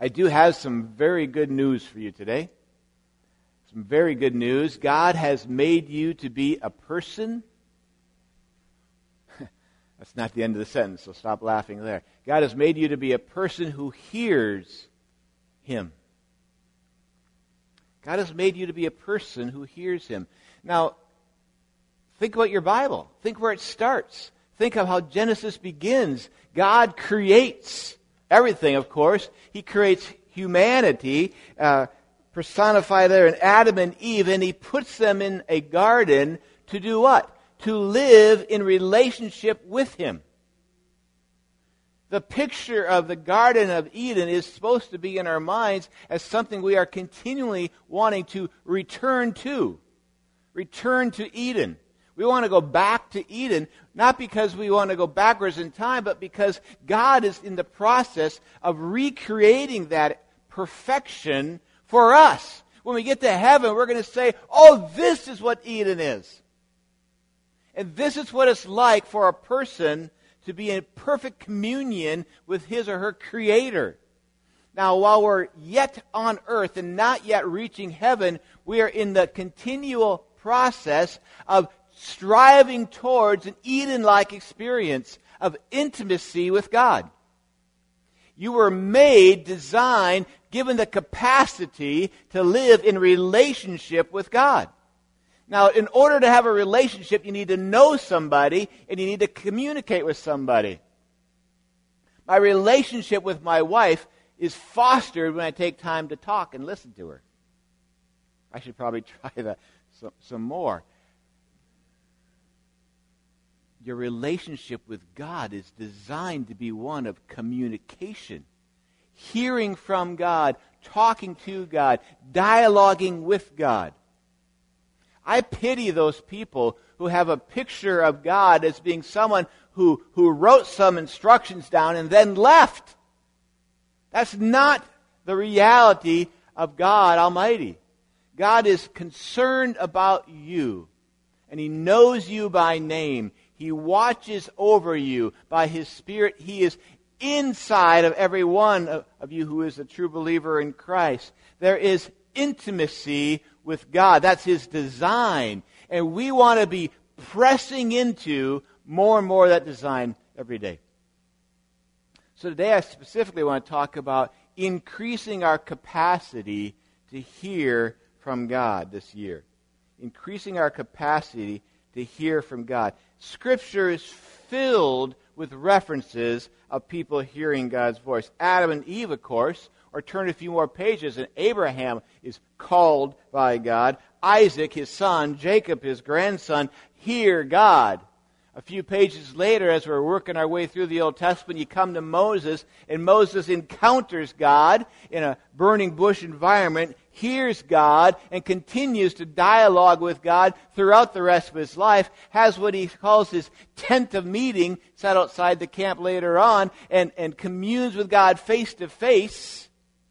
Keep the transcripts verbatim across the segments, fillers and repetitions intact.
I do have some very good news for you today. Some very good news. God has made you to be a person. That's not the end of the sentence, so stop laughing there. God has made you to be a person who hears Him. God has made you to be a person who hears Him. Now, think about your Bible. Think where it starts. Think of how Genesis begins. God creates everything, of course. He creates humanity, uh, personified there in Adam and Eve, and He puts them in a garden to do what? To live in relationship with Him. The picture of the Garden of Eden is supposed to be in our minds as something we are continually wanting to return to. Return to Eden. We want to go back to Eden, not because we want to go backwards in time, but because God is in the process of recreating that perfection for us. When we get to heaven, we're going to say, oh, this is what Eden is. And this is what it's like for a person to be in perfect communion with his or her Creator. Now, while we're yet on earth and not yet reaching heaven, we are in the continual process of striving towards an Eden-like experience of intimacy with God. You were made, designed, given the capacity to live in relationship with God. Now, in order to have a relationship, you need to know somebody and you need to communicate with somebody. My relationship with my wife is fostered when I take time to talk and listen to her. I should probably try that some, some more. Your relationship with God is designed to be one of communication. Hearing from God, talking to God, dialoguing with God. I pity those people who have a picture of God as being someone who, who wrote some instructions down and then left. That's not the reality of God Almighty. God is concerned about you, and He knows you by name. He watches over you by His Spirit. He is inside of every one of, of you who is a true believer in Christ. There is intimacy with God. That's His design. And we want to be pressing into more and more of that design every day. So today I specifically want to talk about increasing our capacity to hear from God this year. Increasing our capacity to hear from God. Scripture is filled with references of people hearing God's voice. Adam and Eve, of course, or turn a few more pages, and Abraham is called by God. Isaac, his son, Jacob, his grandson, hear God. A few pages later, as we're working our way through the Old Testament, you come to Moses, and Moses encounters God in a burning bush environment, hears God, and continues to dialogue with God throughout the rest of his life, has what he calls his tent of meeting set outside the camp later on, and, and communes with God face to face.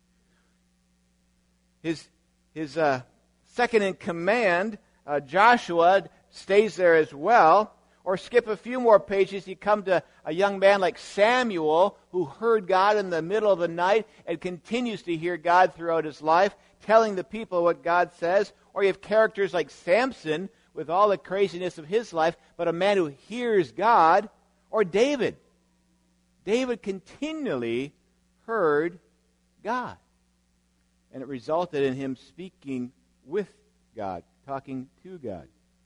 His, his uh, second in command, uh, Joshua, stays there as well. Or skip a few more pages, you come to a young man like Samuel, who heard God in the middle of the night and continues to hear God throughout his life, telling the people what God says. Or you have characters like Samson, with all the craziness of his life, but a man who hears God. Or David. David continually heard God. And it resulted in him speaking with God, talking to God.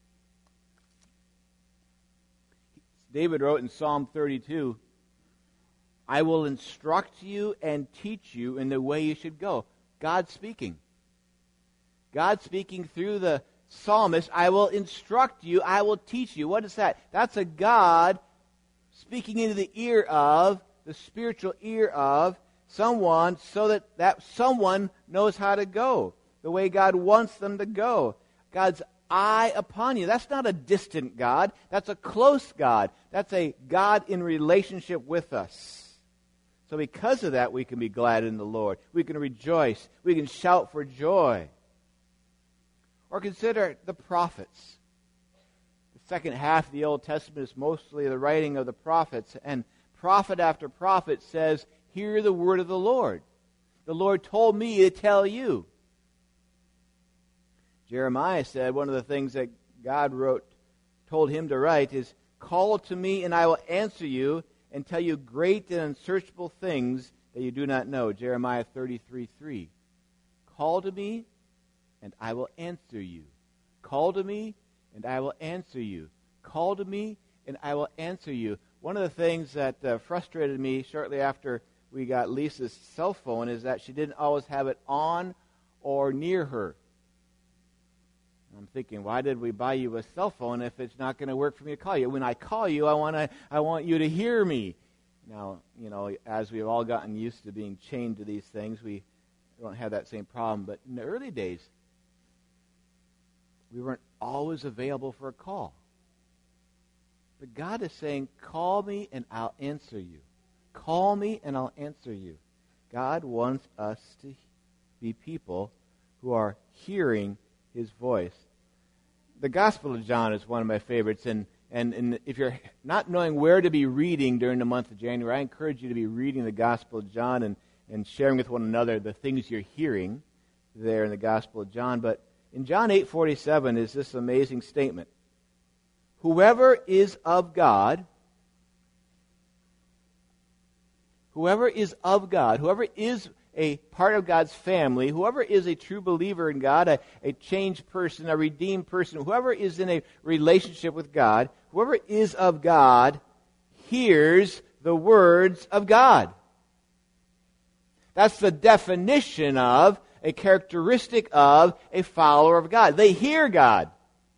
David wrote in Psalm thirty-two, I will instruct you and teach you in the way you should go. God speaking. God speaking through the psalmist, I will instruct you, I will teach you. What is that? That's a God speaking into the ear of, the spiritual ear of, someone so that that someone knows how to go, the way God wants them to go. God's eye upon you. That's not a distant God. That's a close God. That's a God in relationship with us. So because of that, we can be glad in the Lord. We can rejoice. We can shout for joy. Or consider the prophets. The second half of the Old Testament is mostly the writing of the prophets. And prophet after prophet says, hear the word of the Lord. the Lord told me to tell you. Jeremiah said one of the things that God wrote, told him to write is, call to me and I will answer you and tell you great and unsearchable things that you do not know. Jeremiah thirty-three three. Call to me and I will answer you. Call to me and I will answer you. Call to me and I will answer you. One of the things that uh, frustrated me shortly after we got Lisa's cell phone is that she didn't always have it on or near her. I'm thinking, why did we buy you a cell phone if it's not going to work for me to call you? When I call you, I want to, I want you to hear me. Now, you know, as we've all gotten used to being chained to these things, we don't have that same problem. But in the early days, we weren't always available for a call. But God is saying, call me and I'll answer you. Call me and I'll answer you. God wants us to be people who are hearing His voice. The Gospel of John is one of my favorites, and, and, and if you're not knowing where to be reading during the month of January, I encourage you to be reading the Gospel of John and, and sharing with one another the things you're hearing there in the Gospel of John. But in John eight forty-seven is this amazing statement. Whoever is of God, whoever is of God, whoever is a part of God's family, whoever is a true believer in God, a, a changed person, a redeemed person, whoever is in a relationship with God, whoever is of God, hears the words of God. That's the definition of, a characteristic of a follower of God. They hear God.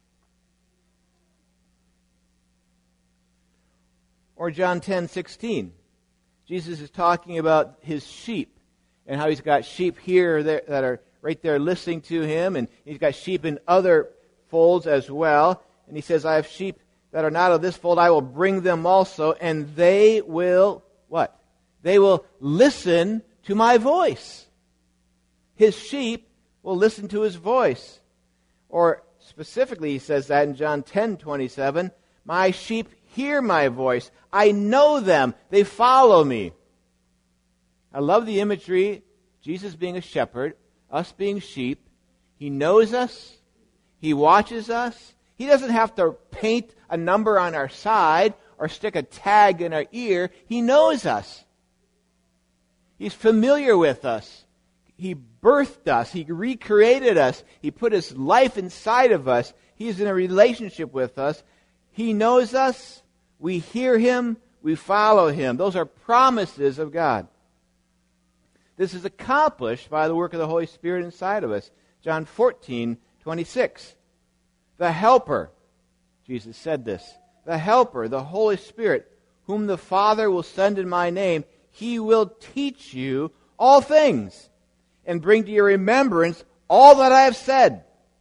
Or John ten sixteen. Jesus is talking about His sheep and how He's got sheep here that are right there listening to Him, and He's got sheep in other folds as well. And He says, I have sheep that are not of this fold. I will bring them also, and they will, what? They will listen to my voice. His sheep will listen to His voice. Or specifically, He says that in John ten twenty-seven, my sheep hear my voice. I know them. They follow me. I love the imagery, Jesus being a shepherd, us being sheep. He knows us. He watches us. He doesn't have to paint a number on our side or stick a tag in our ear. He knows us. He's familiar with us. He birthed us. He recreated us. He put His life inside of us. He's in a relationship with us. He knows us. We hear Him. We follow Him. Those are promises of God. This is accomplished by the work of the Holy Spirit inside of us. John fourteen twenty-six. The Helper, Jesus said this, the Helper, the Holy Spirit, whom the Father will send in my name, He will teach you all things and bring to your remembrance all that I have said.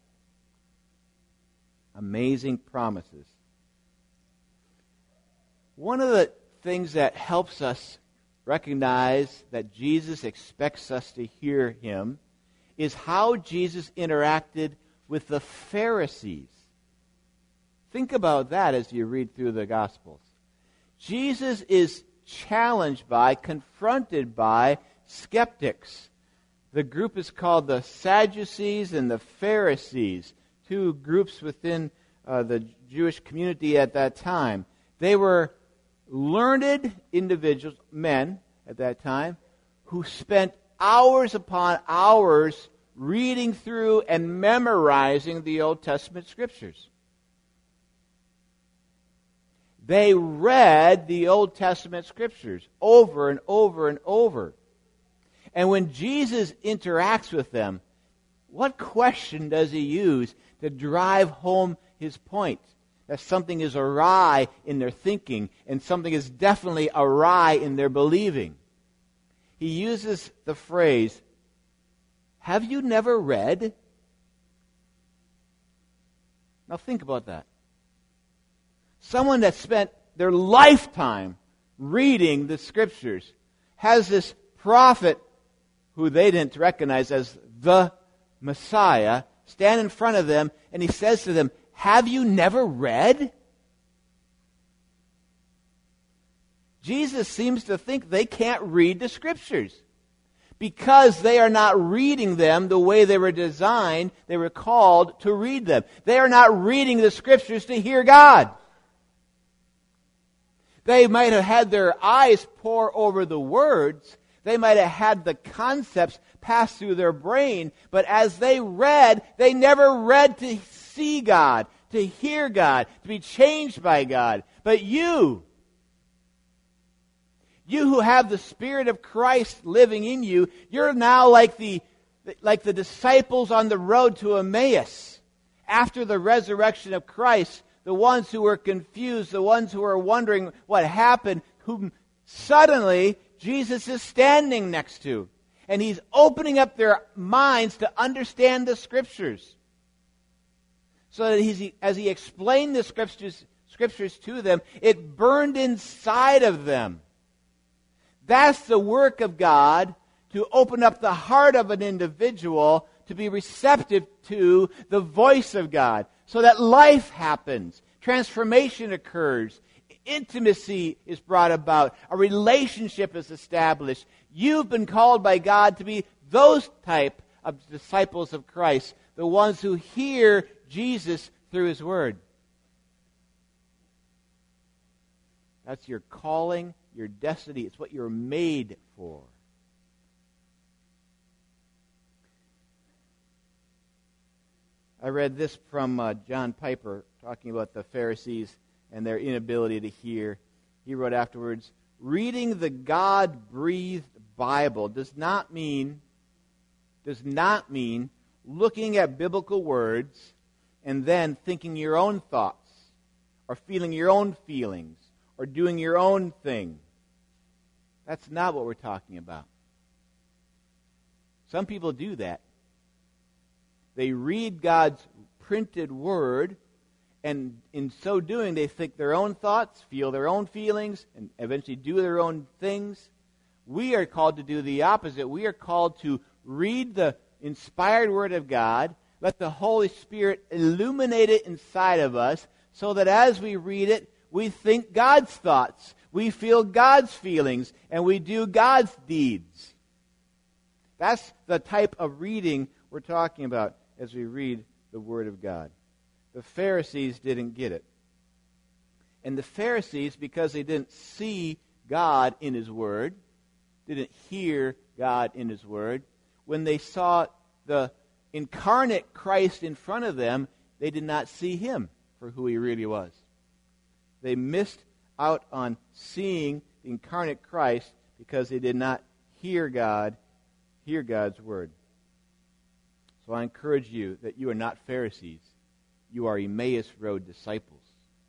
Amazing promises. One of the things that helps us recognize that Jesus expects us to hear Him is how Jesus interacted with the Pharisees. Think about that as you read through the Gospels. Jesus is challenged by, confronted by skeptics. The group is called the Sadducees and the Pharisees, two groups within uh, the Jewish community at that time. They were learned individuals, men at that time, who spent hours upon hours reading through and memorizing the Old Testament Scriptures. They read the Old Testament Scriptures over and over and over. And when Jesus interacts with them, what question does He use to drive home His point? That something is awry in their thinking and something is definitely awry in their believing. He uses the phrase, have you never read? Now think about that. Someone that spent their lifetime reading the Scriptures has this prophet who they didn't recognize as the Messiah stand in front of them, and he says to them, have you never read? Jesus seems to think they can't read the Scriptures. because they are not reading them the way they were designed, they were called to read them. They are not reading the Scriptures to hear God. They might have had their eyes pore over the words. They might have had the concepts pass through their brain. But as they read, they never read to see God, to hear God, to be changed by God. But you, you who have the Spirit of Christ living in you, you're now like the, like the disciples on the road to Emmaus after the resurrection of Christ. The ones who were confused, the ones who were wondering what happened, whom suddenly Jesus is standing next to. And He's opening up their minds to understand the Scriptures. So that he's, as He explained the Scriptures, Scriptures to them, it burned inside of them. That's the work of God, to open up the heart of an individual to be receptive to the voice of God. So that life happens, transformation occurs, intimacy is brought about, a relationship is established. You've been called by God to be those type of disciples of Christ, the ones who hear Jesus through His Word. That's your calling, your destiny. It's what you're made for. I read this from uh, John Piper, talking about the Pharisees and their inability to hear. He wrote afterwards, reading the God-breathed Bible does not mean, does not mean looking at biblical words and then thinking your own thoughts, or feeling your own feelings, or doing your own thing. That's not what we're talking about. Some people do that. They read God's printed Word, and in so doing, they think their own thoughts, feel their own feelings, and eventually do their own things. We are called to do the opposite. We are called to read the inspired Word of God, let the Holy Spirit illuminate it inside of us, so that as we read it, we think God's thoughts, we feel God's feelings, and we do God's deeds. That's the type of reading we're talking about as we read the Word of God. The Pharisees didn't get it. And the Pharisees, because they didn't see God in His Word, didn't hear God in His Word, when they saw the incarnate Christ in front of them, they did not see Him for who He really was. They missed out on seeing the incarnate Christ because they did not hear God, hear God's Word. So I encourage you that you are not Pharisees. You are Emmaus Road disciples.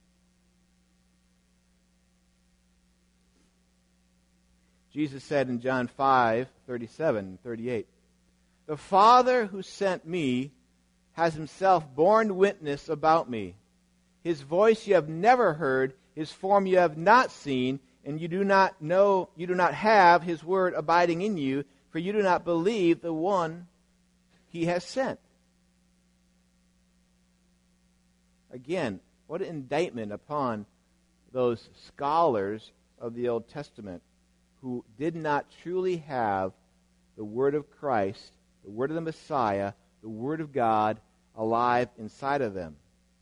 Jesus said in John five, thirty-seven and thirty-eight, the Father who sent me has Himself borne witness about me. His voice you have never heard, His form you have not seen, and you do not know, you do not have His word abiding in you, for you do not believe the one He has sent. Again, what an indictment upon those scholars of the Old Testament who did not truly have the Word of Christ, the Word of the Messiah, the Word of God alive inside of them.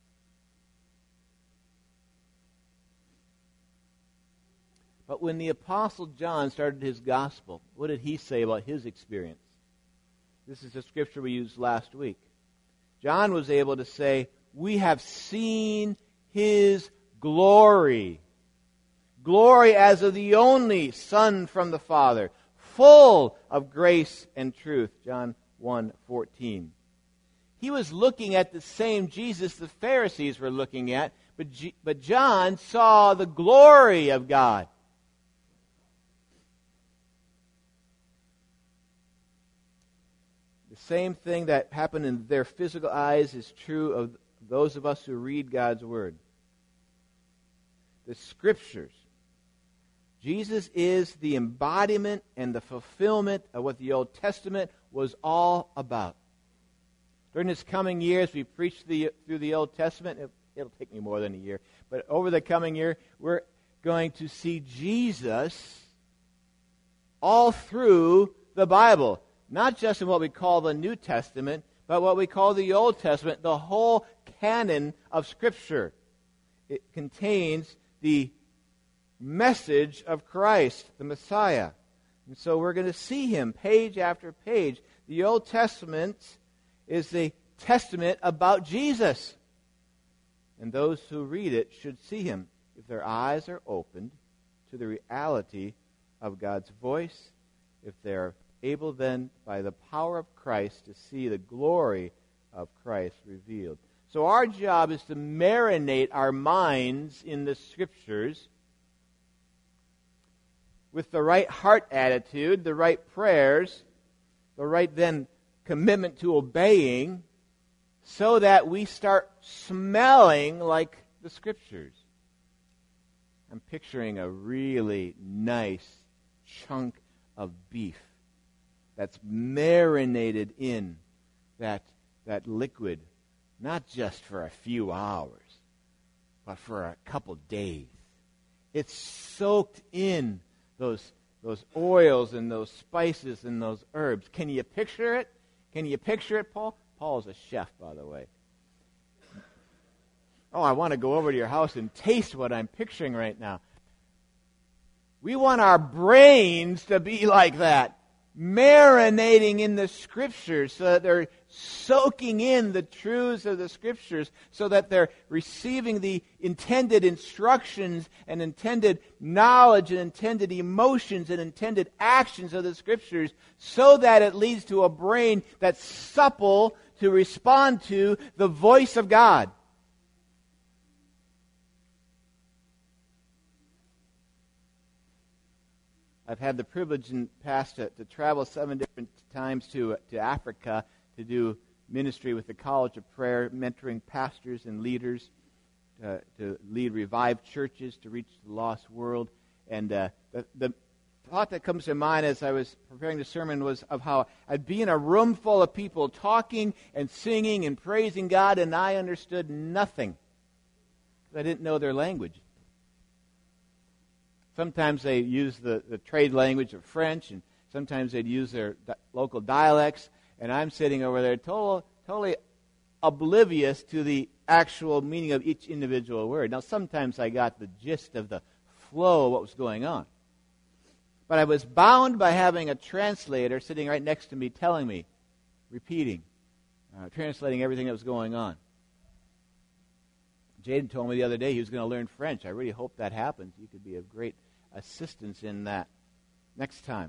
But when the Apostle John started his gospel, what did he say about his experience? This is the scripture we used last week. John was able to say, we have seen His glory. Glory as of the only Son from the Father, full of grace and truth. John one fourteen. He was looking at the same Jesus the Pharisees were looking at, but, G- but John saw the glory of God. The same thing that happened in their physical eyes is true of those of us who read God's Word. The Scriptures. Jesus is the embodiment and the fulfillment of what the Old Testament was all about. During this coming year, as we preach the, through the Old Testament, it, it'll take me more than a year, but over the coming year, we're going to see Jesus all through the Bible, not just in what we call the New Testament, but what we call the Old Testament, the whole canon of Scripture. It contains the message of Christ, the Messiah. And so we're going to see him page after page. The Old Testament is the testament about Jesus. And those who read it should see him if their eyes are opened to the reality of God's voice, if they're able then, by the power of Christ, to see the glory of Christ revealed. So our job is to marinate our minds in the Scriptures with the right heart attitude, the right prayers, the right then commitment to obeying, so that we start smelling like the Scriptures. I'm picturing a really nice chunk of beef that's marinated in that, that liquid, not just for a few hours, but for a couple days. It's soaked in those, those oils and those spices and those herbs. Can you picture it? Can you picture it, Paul? Paul's a chef, by the way. Oh, I want to go over to your house and taste what I'm picturing right now. We want our brains to be like that, marinating in the Scriptures so that they're soaking in the truths of the Scriptures, so that they're receiving the intended instructions and intended knowledge and intended emotions and intended actions of the Scriptures, so that it leads to a brain that's supple to respond to the voice of God. I've had the privilege in the past to, to travel seven different times to, to Africa to do ministry with the College of Prayer, mentoring pastors and leaders, uh, to lead revived churches, to reach the lost world. And uh, the, the thought that comes to mind as I was preparing the sermon was of how I'd be in a room full of people talking and singing and praising God, and I understood nothing. I didn't know their language. Sometimes they use the, the trade language of French, and sometimes they'd use their di- local dialects, and I'm sitting over there total, totally oblivious to the actual meaning of each individual word. Now, sometimes I got the gist of the flow of what was going on. But I was bound by having a translator sitting right next to me telling me, repeating, uh, translating everything that was going on. Jaden told me the other day he was going to learn French. I really hope that happens. You could be of great assistance in that next time.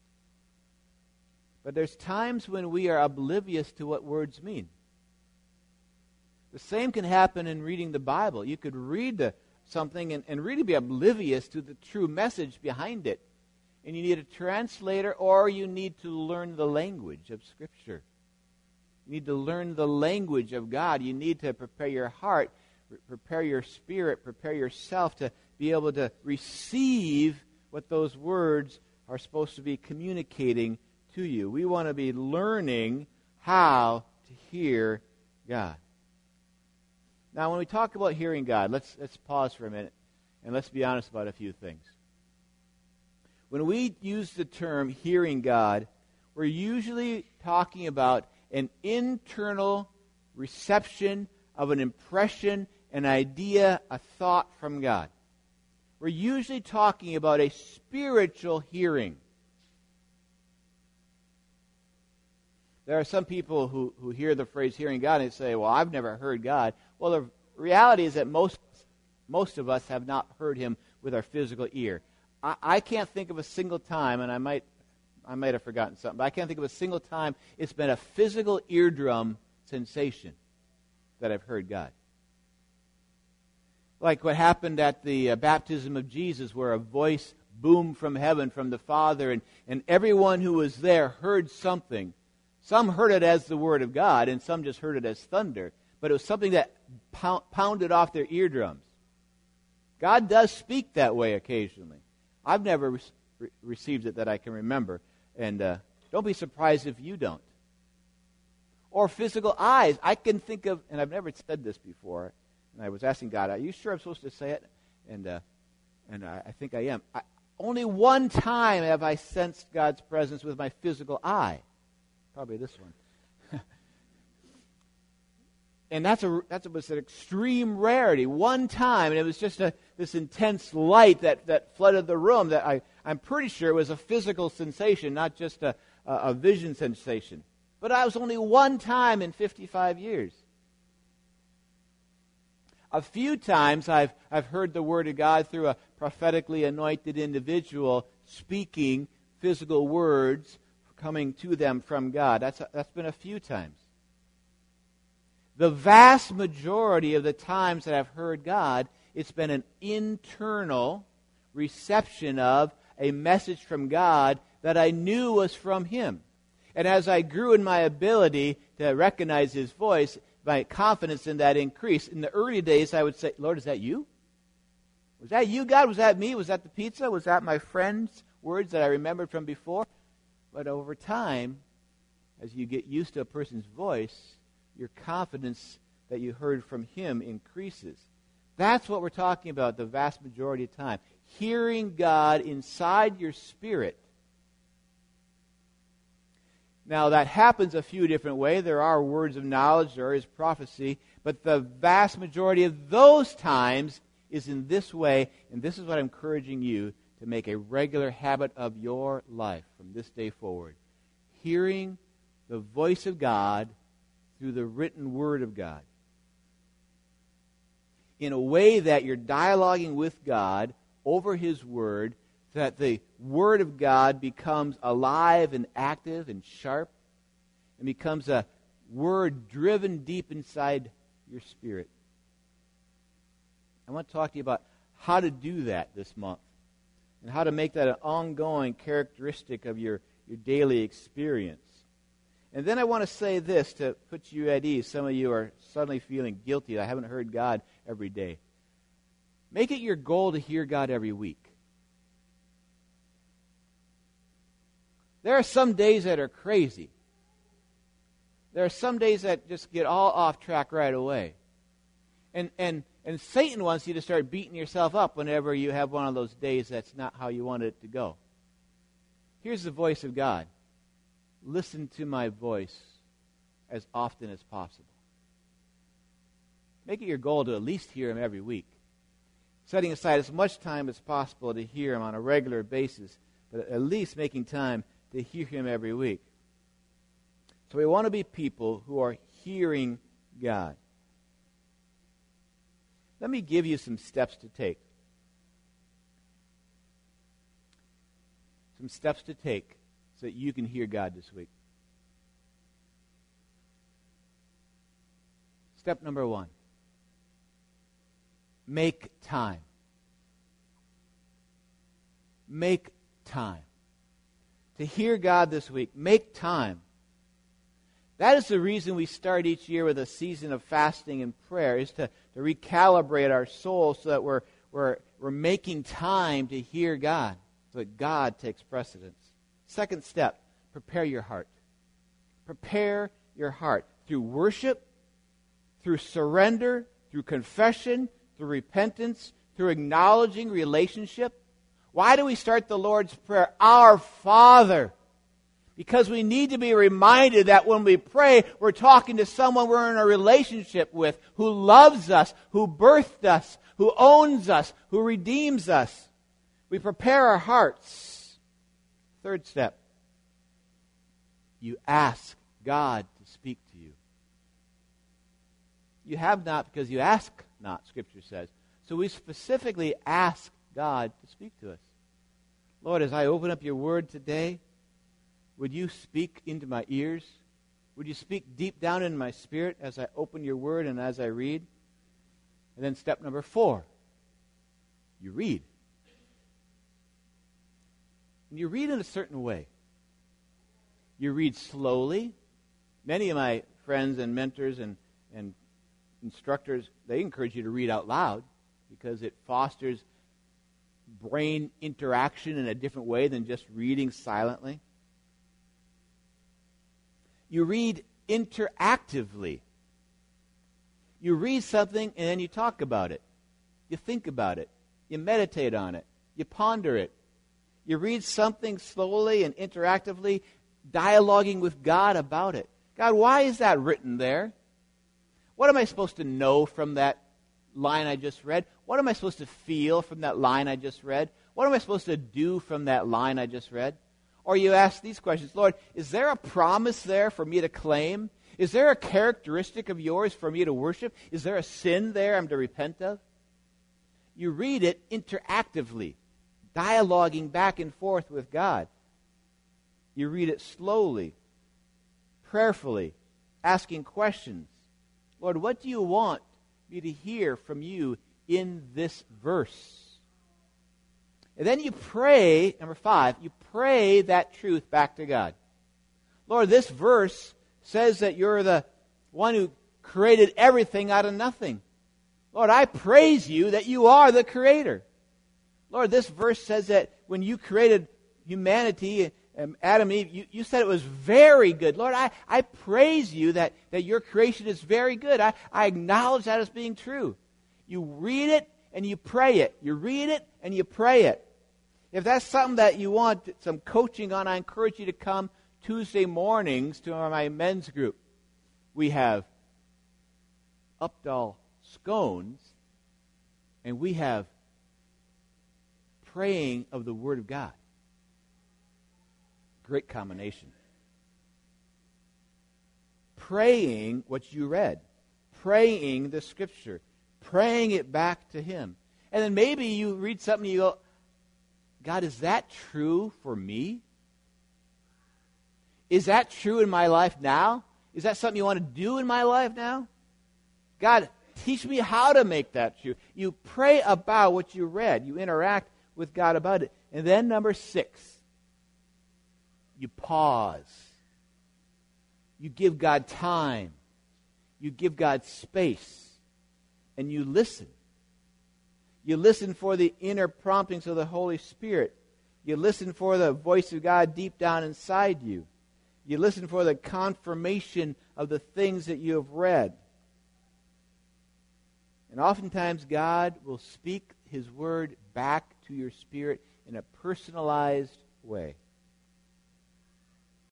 But there's times when we are oblivious to what words mean. The same can happen in reading the Bible. You could read the, something and, and really be oblivious to the true message behind it. And you need a translator, or you need to learn the language of Scripture. You need to learn the language of God. You need to prepare your heart, prepare your spirit, prepare yourself to be able to receive what those words are supposed to be communicating to you. We want to be learning how to hear God. Now, when we talk about hearing God, let's let's pause for a minute and let's be honest about a few things. When we use the term hearing God, we're usually talking about an internal reception of an impression, an idea, a thought from God. We're usually talking about a spiritual hearing. There are some people who, who hear the phrase hearing God and say, well, I've never heard God. Well, the reality is that most, most of us have not heard him with our physical ear. I, I can't think of a single time, and I might, I might have forgotten something, but I can't think of a single time it's been a physical eardrum sensation that I've heard God. Like what happened at the uh, baptism of Jesus, where a voice boomed from heaven from the Father, and, and everyone who was there heard something. Some heard it as the Word of God, and some just heard it as thunder. But it was something that pound, pounded off their eardrums. God does speak that way occasionally. I've never re- received it that I can remember. And uh, don't be surprised if you don't. Or physical eyes. I can think of, and I've never said this before, and I was asking God, are you sure I'm supposed to say it? And uh, and I, I think I am. I, Only one time have I sensed God's presence with my physical eye. Probably this one. And that's a that's a, was an extreme rarity. One time, and it was just a, this intense light that, that flooded the room that I, I'm pretty sure was a physical sensation, not just a, a, a vision sensation. But I was only one time in fifty-five years. A few times I've I've heard the Word of God through a prophetically anointed individual speaking physical words coming to them from God. That's a, that's been a few times. The vast majority of the times that I've heard God, it's been an internal reception of a message from God that I knew was from Him. And as I grew in my ability to recognize His voice, my confidence in that increased. In the early days, I would say, Lord, is that you? Was that you, God? Was that me? Was that the pizza? Was that my friend's words that I remembered from before? But over time, as you get used to a person's voice, your confidence that you heard from Him increases. That's what we're talking about the vast majority of time. Hearing God inside your spirit. Now, that happens a few different ways. There are words of knowledge, there is prophecy, but the vast majority of those times is in this way, and this is what I'm encouraging you to make a regular habit of your life from this day forward. Hearing the voice of God through the written Word of God. In a way that you're dialoguing with God over His Word, so that the Word of God becomes alive and active and sharp, and becomes a Word driven deep inside your spirit. I want to talk to you about how to do that this month, and how to make that an ongoing characteristic of your, your daily experience. And then I want to say this to put you at ease. Some of you are suddenly feeling guilty. I haven't heard God every day. Make it your goal to hear God every week. There are some days that are crazy. There are some days that just get all off track right away. And and and Satan wants you to start beating yourself up whenever you have one of those days that's not how you want it to go. Here's the voice of God. Listen to my voice as often as possible. Make it your goal to at least hear Him every week. Setting aside as much time as possible to hear Him on a regular basis, but at least making time to hear Him every week. So we want to be people who are hearing God. Let me give you some steps to take. Some steps to take so that you can hear God this week. Step number one. Make time. Make time. To hear God this week, make time. That is the reason we start each year with a season of fasting and prayer, is to, to recalibrate our soul so that we're, we're, we're making time to hear God, so that God takes precedence. Second step, prepare your heart. Prepare your heart through worship, through surrender, through confession, through repentance, through acknowledging relationship. Why do we start the Lord's Prayer, Our Father? Because we need to be reminded that when we pray, we're talking to someone we're in a relationship with, who loves us, who birthed us, who owns us, who redeems us. We prepare our hearts. Third step, you ask God to speak to you. You have not because you ask not, Scripture says. So we specifically ask God to speak to us. Lord, as I open up your word today, would you speak into my ears? Would you speak deep down in my spirit as I open your word and as I read? And then step number four, you read. And you read in a certain way. You read slowly. Many of my friends and mentors and, and instructors, they encourage you to read out loud because it fosters brain interaction in a different way than just reading silently. You read interactively. You read something and then you talk about it. You think about it. You meditate on it. You ponder it. You read something slowly and interactively, dialoguing with God about it. God, why is that written there? What am I supposed to know from that line I just read? What am I supposed to feel from that line I just read? What am I supposed to do from that line I just read? Or you ask these questions, Lord, is there a promise there for me to claim? Is there a characteristic of yours for me to worship? Is there a sin there I'm to repent of? You read it interactively, dialoguing back and forth with God. You read it slowly, prayerfully, asking questions. Lord, what do you want me to hear from you in this verse? And then you pray, number five, you pray that truth back to God. Lord, this verse says that you're the one who created everything out of nothing. Lord, I praise you that you are the creator. Lord, this verse says that when you created humanity, um, Adam and Eve, you, you said it was very good. Lord, I, I praise you that, that your creation is very good. I, I acknowledge that as being true. You read it and you pray it. You read it and you pray it. If that's something that you want some coaching on, I encourage you to come Tuesday mornings to my men's group. We have Updahl scones, and we have praying of the Word of God. Great combination. Praying what you read. Praying the Scripture. Praying it back to Him. And then maybe you read something and you go, God, is that true for me? Is that true in my life now? Is that something you want to do in my life now? God, teach me how to make that true. You pray about what you read. You interact with God about it. And then number six, you pause. You give God time. You give God space. And you listen. You listen for the inner promptings of the Holy Spirit. You listen for the voice of God deep down inside you. You listen for the confirmation of the things that you have read. And oftentimes God will speak His word back to your spirit in a personalized way.